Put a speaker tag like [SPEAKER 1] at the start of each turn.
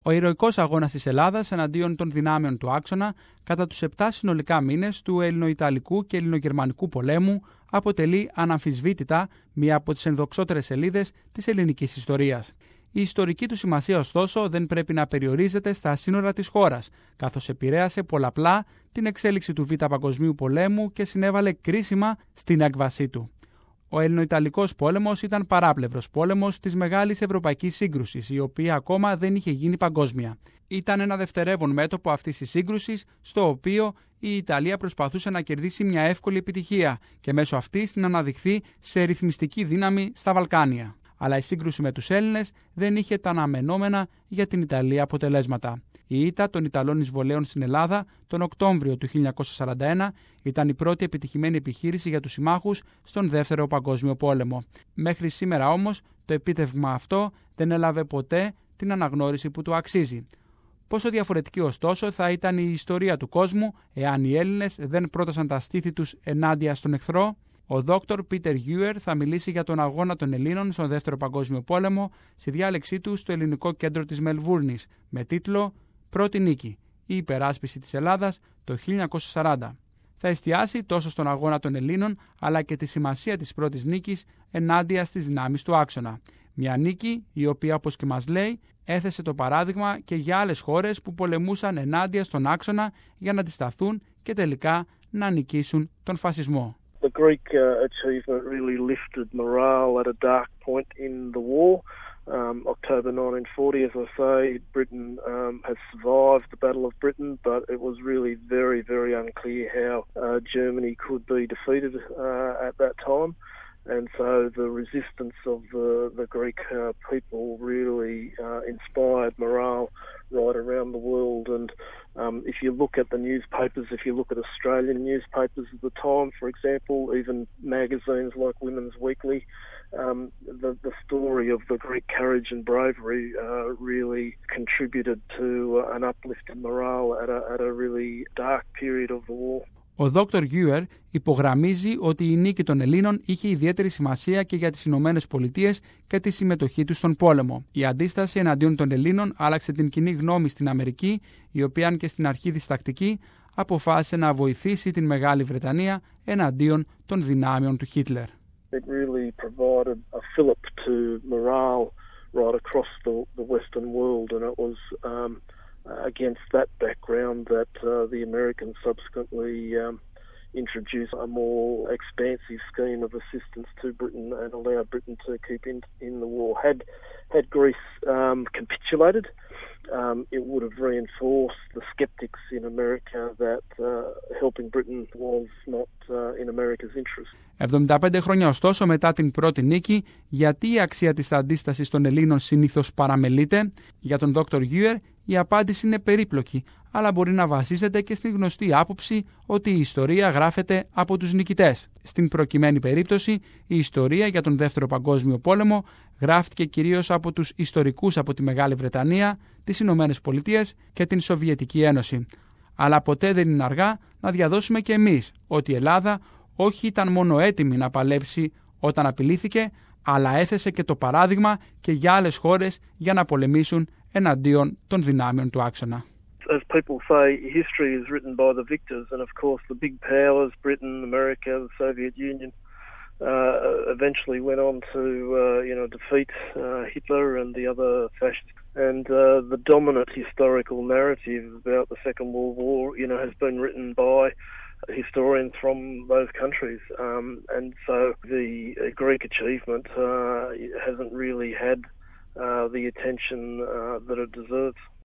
[SPEAKER 1] Ο ηρωικός αγώνας της Ελλάδας εναντίον των δυνάμεων του άξονα κατά τους 7 συνολικά μήνες του Ελληνοϊταλικού και Ελληνογερμανικού πολέμου αποτελεί αναμφισβήτητα μία από τις ενδοξότερες σελίδες της ελληνικής ιστορίας. Η ιστορική του σημασία, ωστόσο, δεν πρέπει να περιορίζεται στα σύνορα της χώρας, καθώς επηρέασε πολλαπλά την εξέλιξη του Β' Παγκοσμίου Πολέμου και συνέβαλε κρίσιμα στην έκβασή του. Ο Ελληνοϊταλικός πόλεμος ήταν παράπλευρος πόλεμος της μεγάλης ευρωπαϊκής σύγκρουσης, η οποία ακόμα δεν είχε γίνει παγκόσμια. Ήταν ένα δευτερεύον μέτωπο αυτής της σύγκρουσης, στο οποίο η Ιταλία προσπαθούσε να κερδίσει μια εύκολη επιτυχία και μέσω αυτής να αναδειχθεί σε ρυθμιστική δύναμη στα Βαλκάνια. Αλλά η σύγκρουση με τους Έλληνες δεν είχε τα αναμενόμενα για την Ιταλία αποτελέσματα. Η ήττα των Ιταλών εισβολέων στην Ελλάδα τον Οκτώβριο του 1941 ήταν η πρώτη επιτυχημένη επιχείρηση για τους συμμάχους στον Δεύτερο Παγκόσμιο Πόλεμο. Μέχρι σήμερα όμως το επίτευγμα αυτό δεν έλαβε ποτέ την αναγνώριση που του αξίζει. Πόσο διαφορετική ωστόσο θα ήταν η ιστορία του κόσμου εάν οι Έλληνες δεν πρότασαν τα στήθη τους ενάντια στον εχθρό? Ο Δόκτωρ Πίτερ Γιούερ θα μιλήσει για τον αγώνα των Ελλήνων στον Δεύτερο Παγκόσμιο Πόλεμο στη διάλεξή του στο Ελληνικό Κέντρο της Μελβούρνης με τίτλο «Πρώτη νίκη, η υπεράσπιση της Ελλάδας το 1940». Θα εστιάσει τόσο στον αγώνα των Ελλήνων αλλά και τη σημασία της πρώτης νίκης ενάντια στις δυνάμεις του άξονα. Μια νίκη η οποία, όπως και μας λέει, έθεσε το παράδειγμα και για άλλες χώρες που πολεμούσαν ενάντια στον άξονα για να αντισταθούν και τελικά να νικήσουν τον φασισμό.
[SPEAKER 2] The Greek achievement really lifted morale at a dark point in the war. October 1940, as I say, Britain has survived the Battle of Britain, but it was really very, very unclear how Germany could be defeated at that time. And so the resistance of the Greek people really inspired morale right around the world. And if you look at the newspapers, if you look at Australian newspapers at the time, for example, even magazines like Women's Weekly, the story of the Greek courage and bravery really contributed to an uplift in morale at a really dark period of the war.
[SPEAKER 1] Ο Δόκτωρ Γιούερ υπογραμμίζει ότι η νίκη των Ελλήνων είχε ιδιαίτερη σημασία και για τις Ηνωμένες Πολιτείες και τη συμμετοχή τους στον πόλεμο. Η αντίσταση εναντίον των Ελλήνων άλλαξε την κοινή γνώμη στην Αμερική, η οποία, αν και στην αρχή διστακτική, αποφάσισε να βοηθήσει την Μεγάλη Βρετανία εναντίον των δυνάμεων του Χίτλερ.
[SPEAKER 2] It really provided a fillip to morale right across the Western world, and it was against that background that the Americans subsequently introduced a more expansive scheme of assistance to Britain and allowed Britain to keep in the war. Had Greece capitulated, it would have reinforced the skeptics in America that helping Britain was not in America's interest.
[SPEAKER 1] 75 χρόνια ωστόσο μετά την πρώτη νίκη, γιατί η αξία της αντίστασης των Ελλήνων συνήθως παραμελείται? Για τον Dr. Γιούερ η απάντηση είναι περίπλοκη, αλλά μπορεί να βασίζεται και στην γνωστή άποψη ότι η ιστορία γράφεται από τους νικητές. Στην προκειμένη περίπτωση, η ιστορία για τον Δεύτερο Παγκόσμιο Πόλεμο γράφτηκε κυρίως από τους ιστορικούς από τη Μεγάλη Βρετανία, τις Ηνωμένες Πολιτείες και την Σοβιετική Ένωση. Αλλά ποτέ δεν είναι αργά να διαδώσουμε και εμείς ότι η Ελλάδα όχι ήταν μόνο έτοιμη να παλέψει όταν απειλήθηκε, αλλά έθεσε και το παράδειγμα και για άλλες χώρες για να πολεμήσουν εναντίον των δυνάμεων του άξονα.
[SPEAKER 2] As people say, history is written by the victors, and of course the big powers, Britain, America, the Soviet Union, eventually went on to defeat Hitler and the other fascists. And the dominant historical narrative about the Second World War, has been written by historians from those countries, and so the Greek achievement hasn't really had the attention that it deserves.